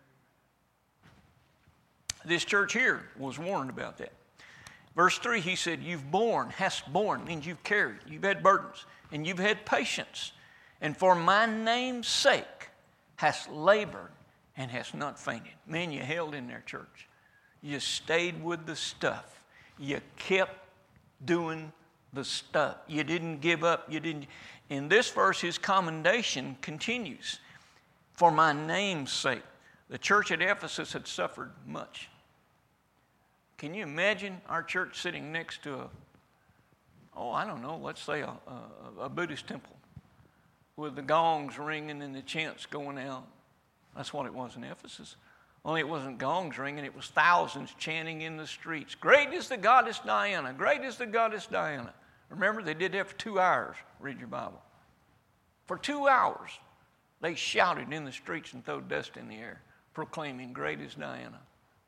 A: This church here was warned about that. Verse three, he said, you've borne, hast borne, means you've carried, you've had burdens, and you've had patience, and for my name's sake hast labored and hast not fainted. Man, you held in there, church. You stayed with the stuff. You kept doing the stuff. You didn't give up. You didn't. In this verse, his commendation continues. For my name's sake. The church at Ephesus had suffered much. Can you imagine our church sitting next to a, oh, I don't know, let's say a, a, a Buddhist temple with the gongs ringing and the chants going out? That's what it was in Ephesus. Only it wasn't gongs ringing, it was thousands chanting in the streets. Great is the goddess Diana. Great is the goddess Diana. Remember, they did that for two hours. Read your Bible. For two hours, they shouted in the streets and threw dust in the air, proclaiming, great is Diana.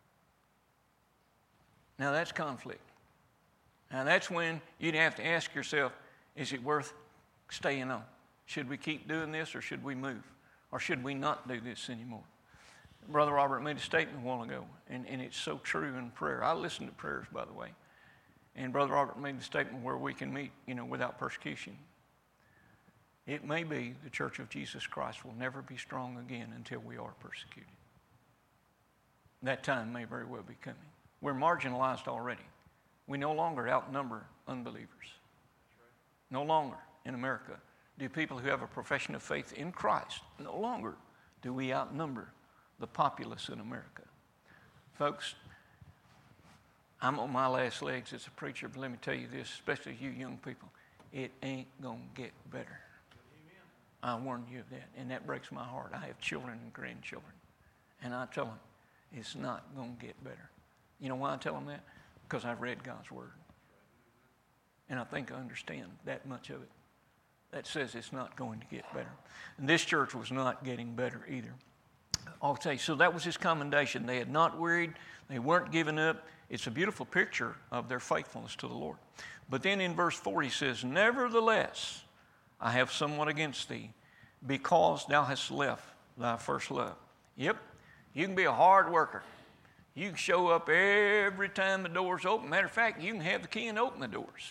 A: Now that's conflict. Now that's when you'd have to ask yourself, is it worth staying on? Should we keep doing this or should we move? Or should we not do this anymore? Brother Robert made a statement a while ago, and, and it's so true in prayer. I listen to prayers, by the way. And Brother Robert made a statement where we can meet, you know, without persecution. It may be the Church of Jesus Christ will never be strong again until we are persecuted. That time may very well be coming. We're marginalized already. We no longer outnumber unbelievers. No longer in America do people who have a profession of faith in Christ, no longer do we outnumber the populace in America. Folks, I'm on my last legs as a preacher, but let me tell you this, especially you young people. it ain't going to get better. I warn you of that, and that breaks my heart. I have children and grandchildren, and I tell them it's not going to get better. You know why I tell them that? Because I've read God's Word, and I think I understand that much of it. That says it's not going to get better. And this church was not getting better either. I'll tell you, so that was his commendation. They had not wearied. They weren't giving up. It's a beautiful picture of their faithfulness to the Lord. But then in verse four he says, nevertheless, I have somewhat against thee, because thou hast left thy first love. Yep, you can be a hard worker. You can show up every time the door's open. Matter of fact, you can have the key and open the doors.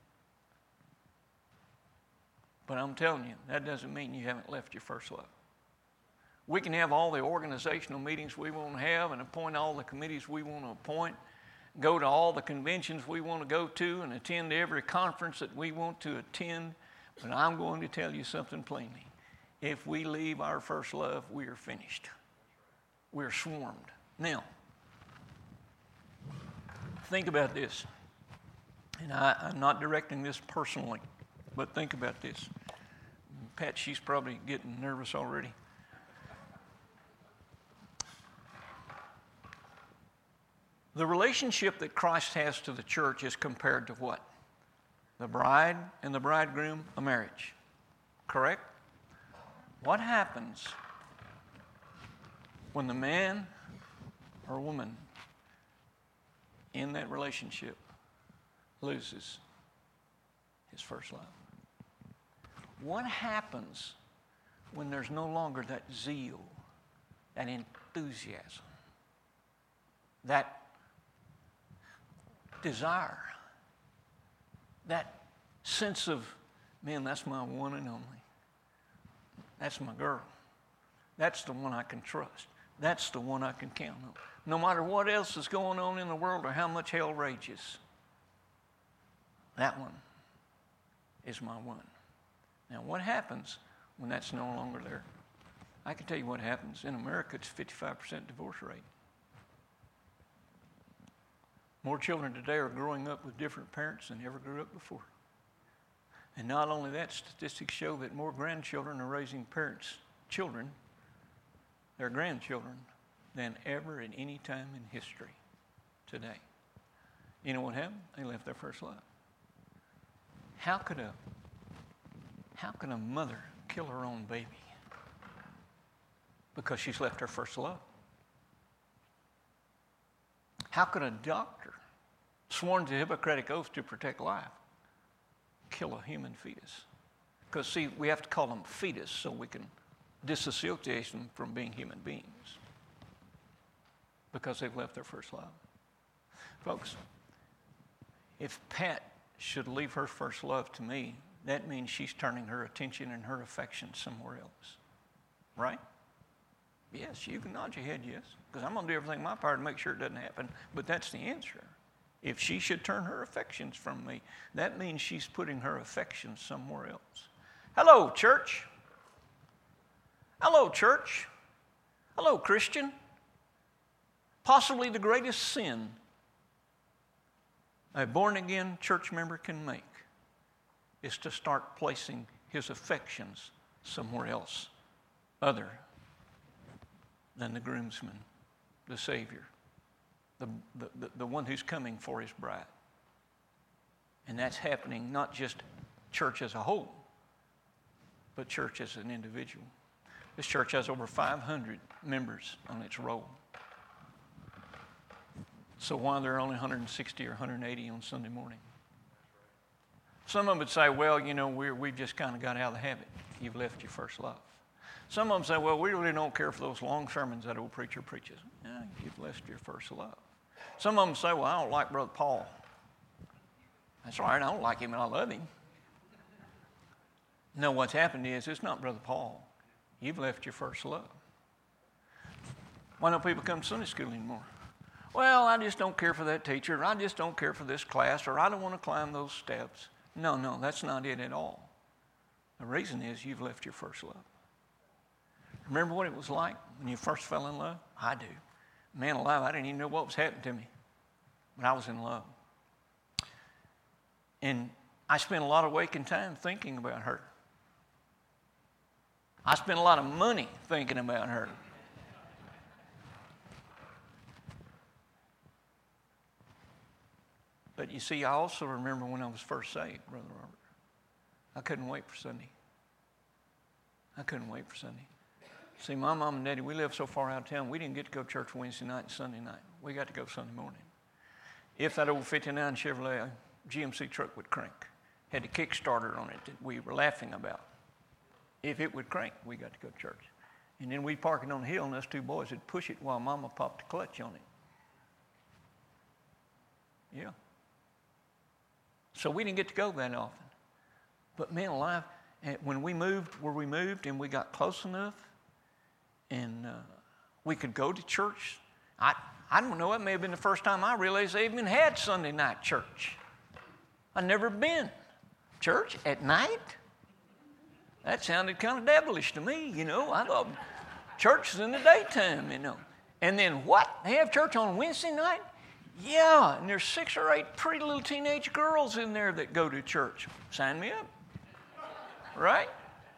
A: But I'm telling you, that doesn't mean you haven't left your first love. We can have all the organizational meetings we want to have and appoint all the committees we want to appoint, go to all the conventions we want to go to and attend every conference that we want to attend. But I'm going to tell you something plainly. If we leave our first love, we are finished. We're swarmed. Now, think about this. And I, I'm not directing this personally, but think about this. Pat, she's probably getting nervous already. The relationship that Christ has to the church is compared to what? The bride and the bridegroom, a marriage. Correct? What happens when the man or woman in that relationship loses his first love? What happens when there's no longer that zeal, that enthusiasm, that desire, that sense of, man, that's my one and only. That's my girl. That's the one I can trust. That's the one I can count on. No matter what else is going on in the world or how much hell rages, that one is my one. Now, what happens when that's no longer there? I can tell you what happens. In America, it's a fifty-five percent divorce rate. More children today are growing up with different parents than ever grew up before. And not only that, statistics show that more grandchildren are raising parents' children, their grandchildren, than ever at any time in history today. You know what happened? They left their first love. How could a, how can a mother kill her own baby? Because she's left her first love. How could a doctor, sworn to Hippocratic oath to protect life, kill a human fetus? Because, see, we have to call them fetus so we can disassociate them from being human beings. Because they've left their first love. Folks, if Pat should leave her first love to me, that means she's turning her attention and her affection somewhere else. Right? Yes, you can nod your head yes, because I'm going to do everything in my part to make sure it doesn't happen. But that's the answer. If she should turn her affections from me, that means she's putting her affections somewhere else. Hello, church. Hello, church. Hello, Christian. Possibly the greatest sin a born-again church member can make is to start placing his affections somewhere else other than the groomsman, the Savior, the, the, the one who's coming for his bride. And that's happening not just church as a whole, but church as an individual. This church has over five hundred members on its roll. So why are there only one hundred sixty or one hundred eighty on Sunday morning? Some of them would say, well, you know, we're, we've just kind of got out of the habit. You've left your first love. Some of them say, well, we really don't care for those long sermons that old preacher preaches. Yeah, you've left your first love. Some of them say, well, I don't like Brother Paul. That's all right, I don't like him and I love him. No, what's happened is it's not Brother Paul. You've left your first love. Why don't people come to Sunday school anymore? Well, I just don't care for that teacher, or I just don't care for this class, or I don't want to climb those steps. No, no, that's not it at all. The reason is you've left your first love. Remember what it was like when you first fell in love? I do. Man alive, I didn't even know what was happening to me, but I was in love. And I I spent a lot of waking time thinking about her. I spent a lot of money thinking about her. But you see, I also remember when I was first saved, Brother Robert. I couldn't wait for Sunday. I couldn't wait for Sunday. See, my mom and daddy, we lived so far out of town, we didn't get to go to church Wednesday night and Sunday night. We got to go Sunday morning. If that old fifty-nine Chevrolet G M C truck would crank, had the Kickstarter on it that we were laughing about, if it would crank, we got to go to church. And then we'd park it on the hill, and us two boys would push it while Mama popped the clutch on it. Yeah. So we didn't get to go that often. But man alive, when we moved where we moved and we got close enough and uh, we could go to church, I, I don't know, it may have been the first time I realized they even had Sunday night church. I'd never been. Church at night? That sounded kind of devilish to me, you know. I thought church is in the daytime, you know. And then what? They have church on Wednesday night? Yeah, and there's six or eight pretty little teenage girls in there that go to church. Sign me up. Right?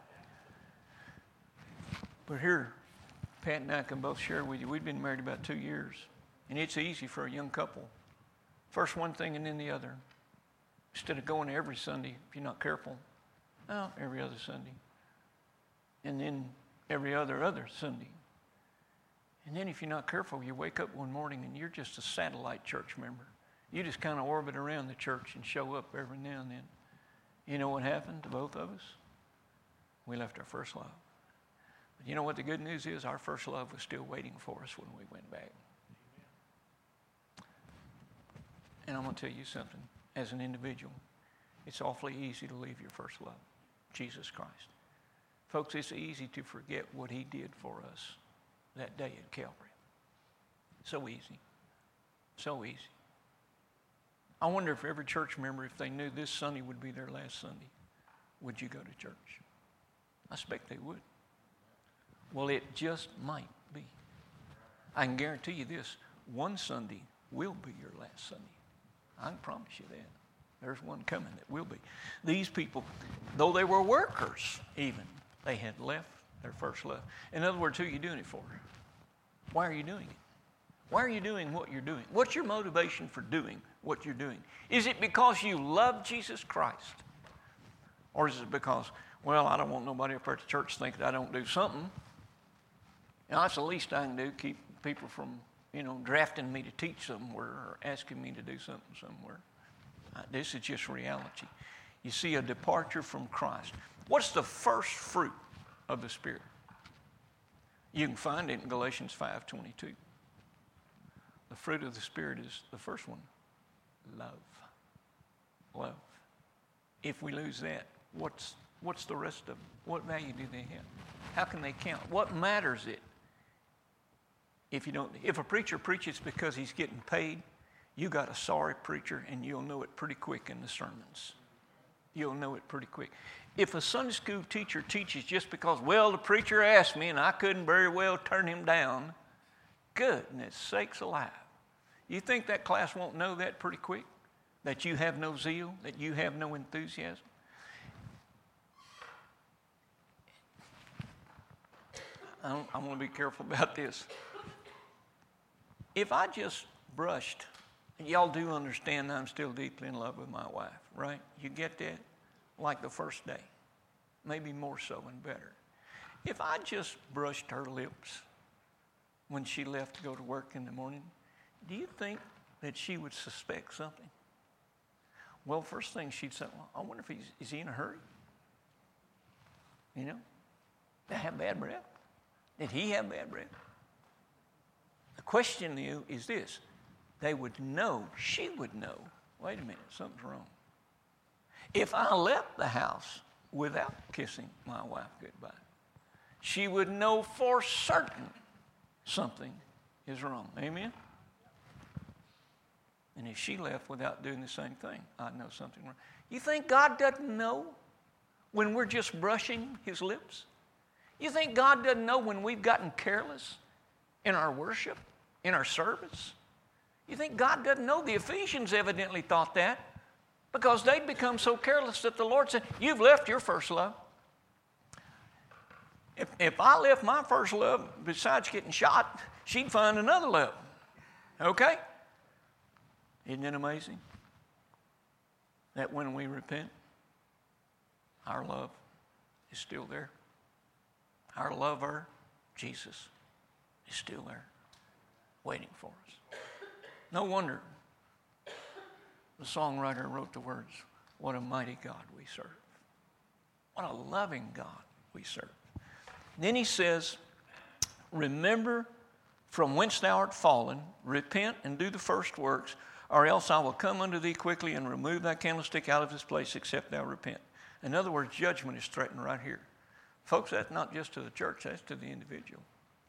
A: But here, Pat and I can both share with you, we've been married about two years. And it's easy for a young couple. First one thing and then the other. Instead of going every Sunday, if you're not careful, well, every other Sunday. And then every other other Sunday. And then if you're not careful, you wake up one morning and you're just a satellite church member. You just kind of orbit around the church and show up every now and then. You know what happened to both of us? We left our first love. But you know what the good news is? Our first love was still waiting for us when we went back. And I'm going to tell you something. As an individual, it's awfully easy to leave your first love, Jesus Christ. Folks, it's easy to forget what he did for us that day at Calvary. So easy. So easy. I wonder if every church member, if they knew this Sunday would be their last Sunday, would you go to church? I expect they would. Well, it just might be. I can guarantee you this, one Sunday will be your last Sunday. I can promise you that. There's one coming that will be. These people, though they were workers even, they had left their first love. In other words, who are you doing it for? Why are you doing it? Why are you doing what you're doing? What's your motivation for doing what you're doing? Is it because you love Jesus Christ? Or is it because, well, I don't want nobody up at the church thinking I don't do something. Now, that's the least I can do, keep people from, you know, drafting me to teach somewhere or asking me to do something somewhere. Uh, this is just reality. You see a departure from Christ. What's the first fruit of the Spirit? You can find it in Galatians five twenty-two. The fruit of the Spirit is the first one, love. Love. If we lose that, what's what's the rest of them? What value do they have? How can they count? What matters it? If you don't, if a preacher preaches because he's getting paid, you got a sorry preacher, and you'll know it pretty quick in the sermons. You'll know it pretty quick. If a Sunday school teacher teaches just because, well, the preacher asked me and I couldn't very well turn him down, goodness sakes alive. You think that class won't know that pretty quick? That you have no zeal, that you have no enthusiasm? I'm, I'm going to be careful about this. If I just brushed, and y'all do understand I'm still deeply in love with my wife, right? You get that? Like the first day. Maybe more so and better. If I just brushed her lips when she left to go to work in the morning, do you think that she would suspect something? Well, first thing she'd say, well, I wonder if he's, is he in a hurry? You know? Did I have bad breath? Did he have bad breath? The question to you is this. They would know, she would know, wait a minute, something's wrong. If I left the house without kissing my wife goodbye, she would know for certain something is wrong. Amen? And if she left without doing the same thing, I'd know something wrong. You think God doesn't know when we're just brushing his lips? You think God doesn't know when we've gotten careless in our worship, in our service? You think God doesn't know? The Ephesians evidently thought that. Because they'd become so careless that the Lord said, you've left your first love. If, if I left my first love, besides getting shot, she'd find another love. Okay? Isn't it amazing that when we repent, our love is still there? Our lover, Jesus, is still there, waiting for us. No wonder the songwriter wrote the words, what a mighty God we serve. What a loving God we serve. Then he says, remember from whence thou art fallen, repent and do the first works, or else I will come unto thee quickly and remove thy candlestick out of his place, except thou repent. In other words, judgment is threatened right here. Folks, that's not just to the church, that's to the individual.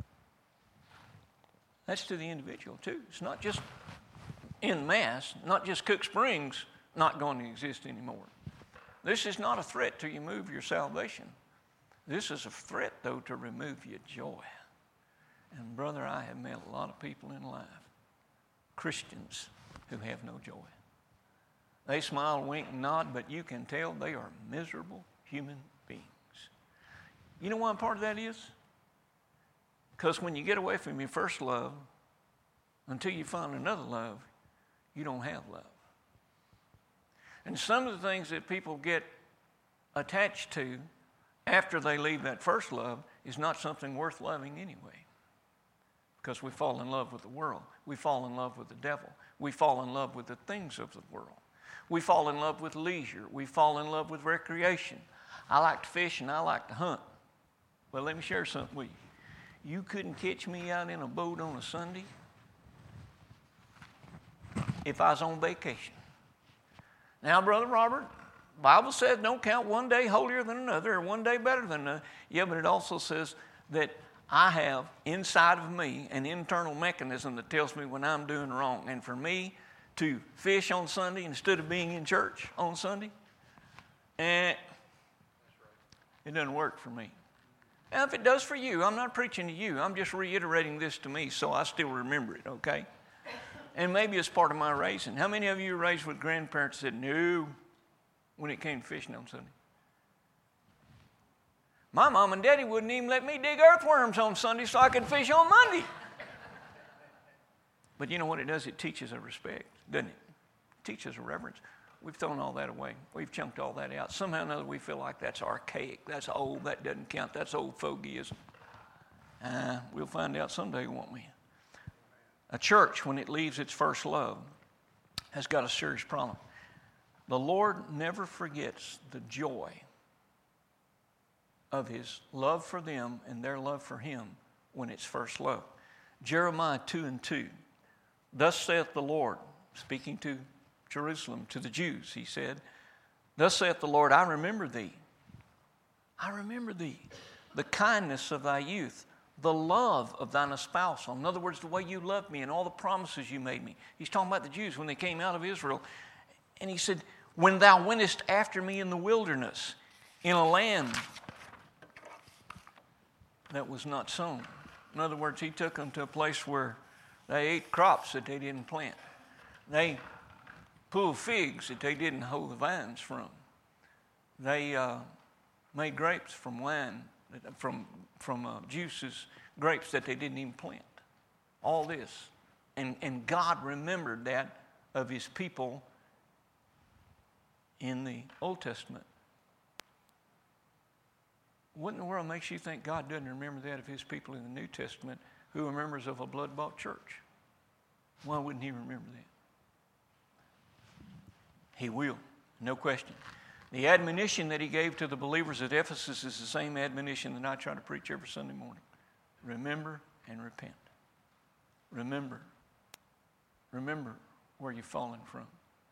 A: That's to the individual too. It's not just en masse, not just Cook Springs not going to exist anymore. This is not a threat to remove your salvation. This is a threat, though, to remove your joy. And brother, I have met a lot of people in life, Christians, who have no joy. They smile, wink, and nod, but you can tell they are miserable human beings. You know why part of that is? Because when you get away from your first love, until you find another love, you don't have love. And some of the things that people get attached to after they leave that first love is not something worth loving anyway. Because we fall in love with the world. We fall in love with the devil. We fall in love with the things of the world. We fall in love with leisure. We fall in love with recreation. I like to fish and I like to hunt. Well, let me share something with you. You couldn't catch me out in a boat on a Sunday if I was on vacation. Now, Brother Robert, the Bible says don't count one day holier than another or one day better than another. Yeah, but it also says that I have inside of me an internal mechanism that tells me when I'm doing wrong. And for me to fish on Sunday instead of being in church on Sunday, eh, it doesn't work for me. Now, if it does for you, I'm not preaching to you. I'm just reiterating this to me so I still remember it, okay? And maybe it's part of my raising. How many of you were raised with grandparents that said no when it came to fishing on Sunday? My mom and daddy wouldn't even let me dig earthworms on Sunday so I could fish on Monday. But you know what it does? It teaches a respect, doesn't it? It teaches a reverence. We've thrown all that away. We've chunked all that out. Somehow or another we feel like that's archaic. That's old. That doesn't count. That's old fogeyism. Uh, we'll find out someday, won't we? A church, when it leaves its first love, has got a serious problem. The Lord never forgets the joy of his love for them and their love for him when it's first love. Jeremiah two and two. Thus saith the Lord, speaking to Jerusalem, to the Jews, he said, thus saith the Lord, I remember thee. I remember thee, the kindness of thy youth, the love of thine espousal. In other words, the way you loved me and all the promises you made me. He's talking about the Jews when they came out of Israel. And he said, when thou wentest after me in the wilderness, in a land that was not sown. In other words, he took them to a place where they ate crops that they didn't plant. They pulled figs that they didn't hoe the vines from. They uh, made grapes from wine, from, from uh, juices, grapes that they didn't even plant. All this. And, and God remembered that of his people in the Old Testament. What in the world makes you think God doesn't remember that of his people in the New Testament who are members of a blood-bought church? Why wouldn't he remember that? He will, no question. The admonition that he gave to the believers at Ephesus is the same admonition that I try to preach every Sunday morning. Remember and repent. Remember. Remember where you've fallen from.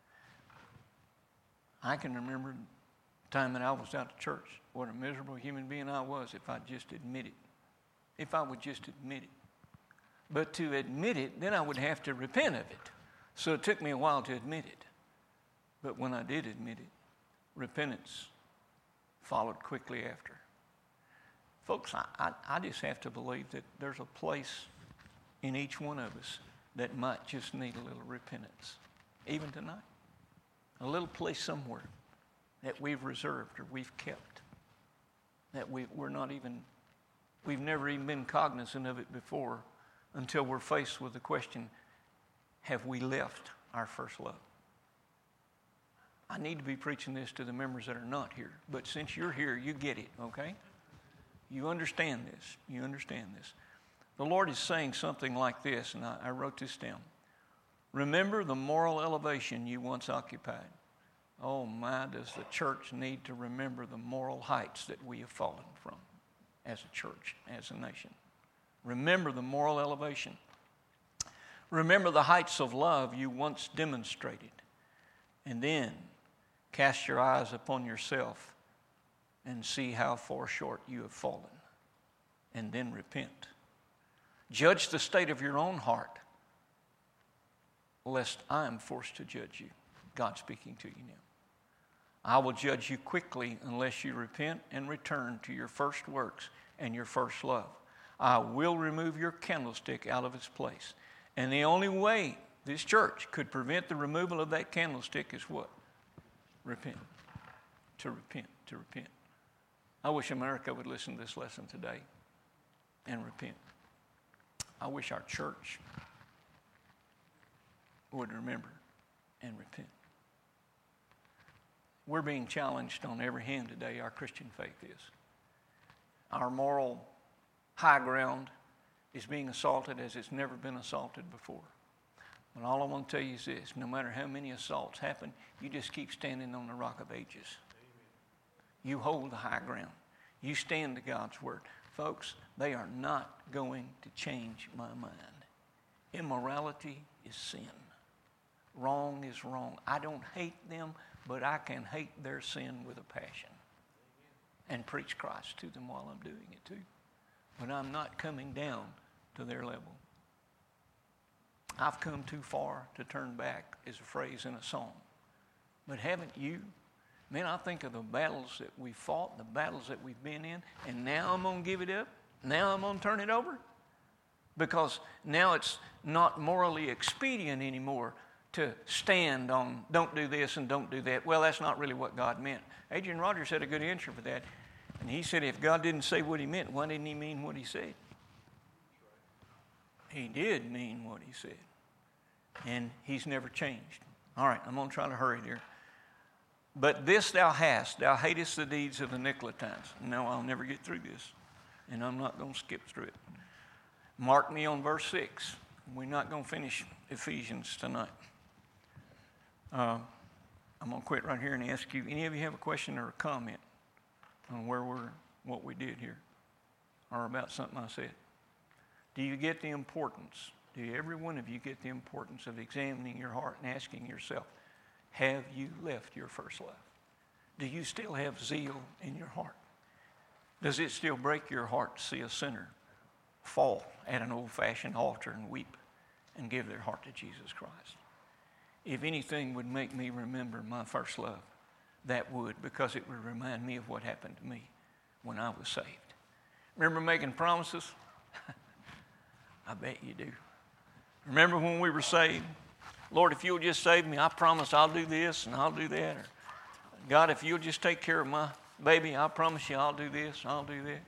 A: I can remember the time that I was out of church, what a miserable human being I was if I just admit it. If I would just admit it. But to admit it, then I would have to repent of it. So it took me a while to admit it. But when I did admit it, repentance followed quickly after. Folks, I, I, I just have to believe that there's a place in each one of us that might just need a little repentance, even tonight. a little place somewhere that we've reserved or we've kept, that we, we're not even, we've never even been cognizant of it before until we're faced with the question, have we left our first love? I need to be preaching this to the members that are not here, but since you're here, you get it, okay? You understand this. You understand this. The Lord is saying something like this, and I, I wrote this down. Remember the moral elevation you once occupied. Oh my, does the church need to remember the moral heights that we have fallen from as a church, as a nation. Remember the moral elevation. Remember the heights of love you once demonstrated. And then cast your eyes upon yourself and see how far short you have fallen. And then repent. Judge the state of your own heart, lest I am forced to judge you. God speaking to you now. I will judge you quickly unless you repent and return to your first works and your first love. I will remove your candlestick out of its place. And the only way this church could prevent the removal of that candlestick is what? Repent. To repent. To repent. I wish America would listen to this lesson today and repent. I wish our church would remember and repent. We're being challenged on every hand today, our Christian faith is. Our moral high ground is being assaulted as it's never been assaulted before. And all I want to tell you is this, no matter how many assaults happen, you just keep standing on the rock of ages. Amen. You hold the high ground. You stand to God's word. Folks, they are not going to change my mind. Immorality is sin. Wrong is wrong. I don't hate them, but I can hate their sin with a passion and preach Christ to them while I'm doing it too. But I'm not coming down to their level. I've come too far to turn back is a phrase in a song. But haven't you? Man, I think of the battles that we fought, the battles that we've been in, and now I'm going to give it up? Now I'm going to turn it over? Because now it's not morally expedient anymore to stand on don't do this and don't do that. Well, that's not really what God meant. Adrian Rogers had a good answer for that. And he said if God didn't say what he meant, why didn't he mean what he said? He did mean what he said. And he's never changed. All right, I'm going to try to hurry here. But this thou hast, thou hatest the deeds of the Nicolaitans. No, I'll never get through this. And I'm not going to skip through it. Mark me on verse six. We're not going to finish Ephesians tonight. Uh, I'm going to quit right here and ask you, any of you have a question or a comment on where we're, what we did here, or about something I said? Do you get the importance? Do you, every one of you get the importance of examining your heart and asking yourself, have you left your first love? Do you still have zeal in your heart? Does it still break your heart to see a sinner fall at an old-fashioned altar and weep and give their heart to Jesus Christ? If anything would make me remember my first love, that would, because it would remind me of what happened to me when I was saved. Remember making promises? I bet you do. Remember when we were saved? Lord, if you'll just save me, I promise I'll do this and I'll do that. Or, God, if you'll just take care of my baby, I promise you I'll do this, I'll do that.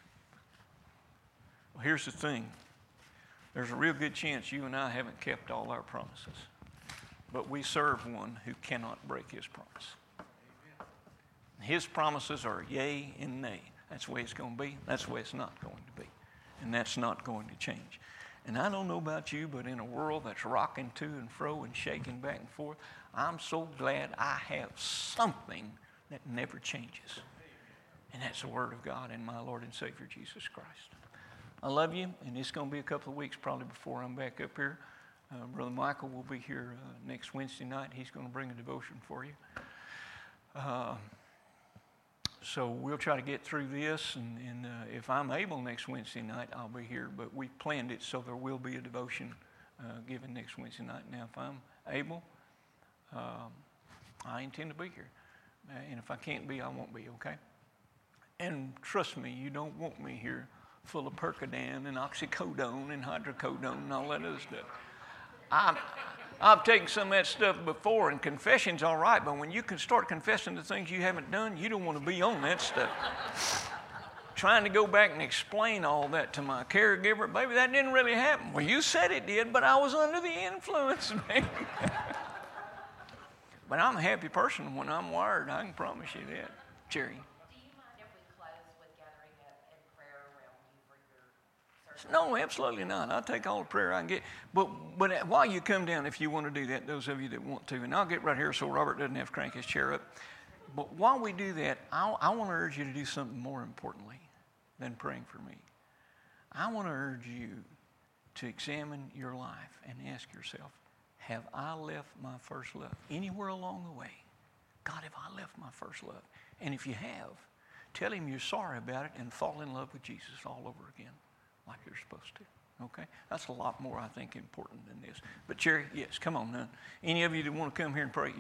A: Well, here's the thing. There's a real good chance you and I haven't kept all our promises. But we serve one who cannot break his promise. His promises are yea and nay. That's the way it's going to be. That's the way it's not going to be. And that's not going to change. And I don't know about you, but in a world that's rocking to and fro and shaking back and forth, I'm so glad I have something that never changes. And that's the Word of God and my Lord and Savior, Jesus Christ. I love you, and it's going to be a couple of weeks probably before I'm back up here. Uh, Brother Michael will be here uh, next Wednesday night. He's going to bring a devotion for you. Uh, so we'll try to get through this, and, and uh, if I'm able next Wednesday night, I'll be here. But we planned it so there will be a devotion uh, given next Wednesday night. Now, if I'm able, um, I intend to be here. Uh, and if I can't be, I won't be, okay? And trust me, you don't want me here full of Percodan and oxycodone and hydrocodone and all that other stuff. I'm, I've taken some of that stuff before, and confession's all right, but when you can start confessing the things you haven't done, you don't want to be on that stuff. Trying to go back and explain all that to my caregiver, baby, that didn't really happen. Well, you said it did, but I was under the influence, man. But I'm a happy person when I'm wired, I can promise you that. Cherry.
B: Do you mind if we close with gathering up in prayer around you for your service?
A: No, absolutely not. I'll take all the prayer I can get. But but while you come down, if you want to do that, those of you that want to, and I'll get right here so Robert doesn't have to crank his chair up. But while we do that, I, I want to urge you to do something more importantly than praying for me. I want to urge you to examine your life and ask yourself, have I left my first love? Anywhere along the way, God, have I left my first love? And if you have, tell him you're sorry about it and fall in love with Jesus all over again like you're supposed to. Okay? That's a lot more, I think, important than this. But, Cherry, yes, come on, none. Any of you that want to come here and pray,